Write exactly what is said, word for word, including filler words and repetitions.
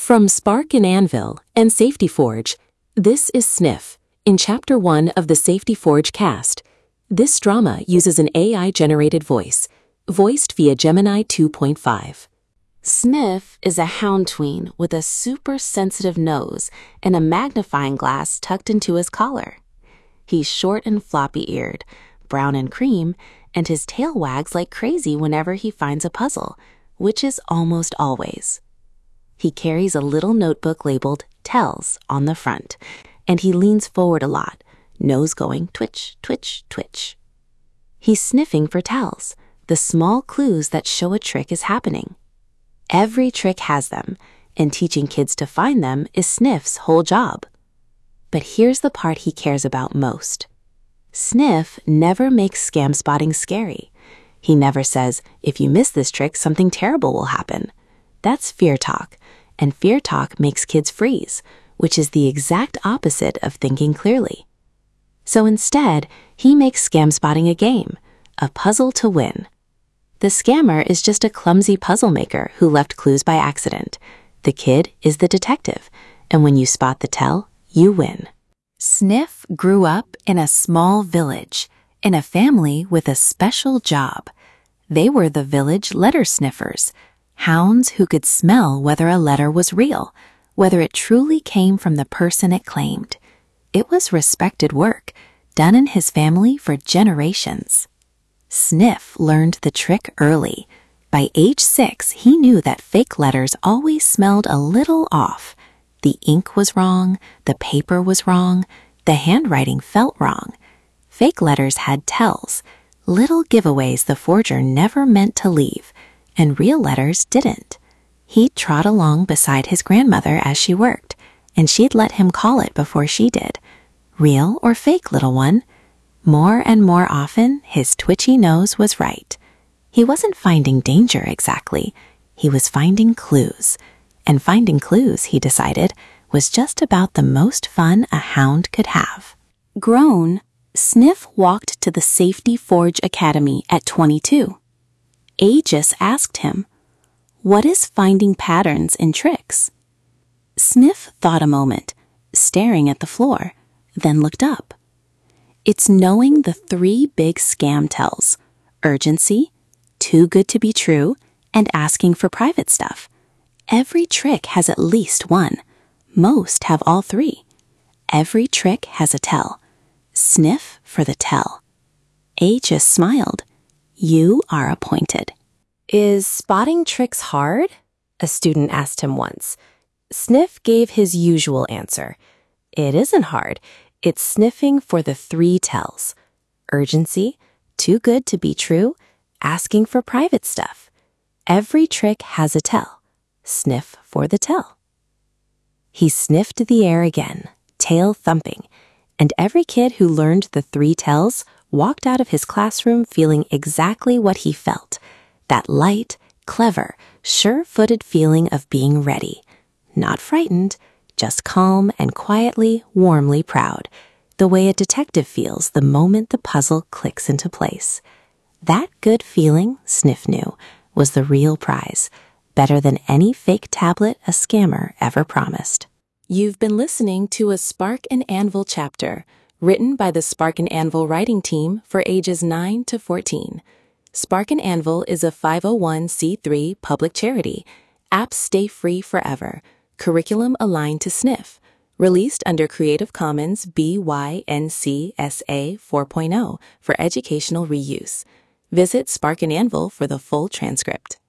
From Spark and Anvil and Safety Forge, this is Sniff, in Chapter one of the Safety Forge cast. This drama uses an A I-generated voice, voiced via Gemini two point five. Sniff is a hound tween with a super sensitive nose and a magnifying glass tucked into his collar. He's short and floppy-eared, brown and cream, and his tail wags like crazy whenever he finds a puzzle, which is almost always. He carries a little notebook labeled Tells on the front, and he leans forward a lot, nose going twitch, twitch, twitch. He's sniffing for tells, the small clues that show a trick is happening. Every trick has them, and teaching kids to find them is Sniff's whole job. But here's the part he cares about most. Sniff never makes scam spotting scary. He never says, if you miss this trick, something terrible will happen. That's fear talk, and fear talk makes kids freeze, which is the exact opposite of thinking clearly. So instead, he makes scam spotting a game, a puzzle to win. The scammer is just a clumsy puzzle maker who left clues by accident. The kid is the detective, and when you spot the tell, you win. Sniff grew up in a small village, in a family with a special job. They were the village letter sniffers, hounds who could smell whether a letter was real, whether it truly came from the person it claimed. It was respected work, done in his family for generations. Sniff learned the trick early. By age six, he knew that fake letters always smelled a little off. The ink was wrong, the paper was wrong, the handwriting felt wrong. Fake letters had tells, little giveaways the forger never meant to leave, and real letters didn't. He'd trot along beside his grandmother as she worked, and she'd let him call it before she did. Real or fake, little one? More and more often, his twitchy nose was right. He wasn't finding danger exactly. He was finding clues. And finding clues, he decided, was just about the most fun a hound could have. Grown, Sniff walked to the Safety Forge Academy at twenty-two. Aegis asked him, "What is finding patterns in tricks?" Sniff thought a moment, staring at the floor, then looked up. It's knowing the three big scam tells: urgency, too good to be true, and asking for private stuff. Every trick has at least one. Most have all three. Every trick has a tell. Sniff for the tell. Aegis smiled. You are appointed. Is spotting tricks hard? A student asked him once. Sniff gave his usual answer. It isn't hard. It's sniffing for the three tells: urgency, too good to be true, asking for private stuff. Every trick has a tell. Sniff for the tell. He sniffed the air again, tail thumping, and every kid who learned the three tells walked out of his classroom feeling exactly what he felt, that light, clever, sure-footed feeling of being ready. Not frightened, just calm and quietly, warmly proud, the way a detective feels the moment the puzzle clicks into place. That good feeling, Sniff knew, was the real prize, better than any fake tablet a scammer ever promised. You've been listening to a Spark and Anvil chapter, written by the Spark and Anvil writing team for ages nine to fourteen. Spark and Anvil is a five oh one c three public charity. Apps stay free forever. Curriculum aligned to Sniff. Released under Creative Commons B Y N C S A four point oh for educational reuse. Visit Spark and Anvil for the full transcript.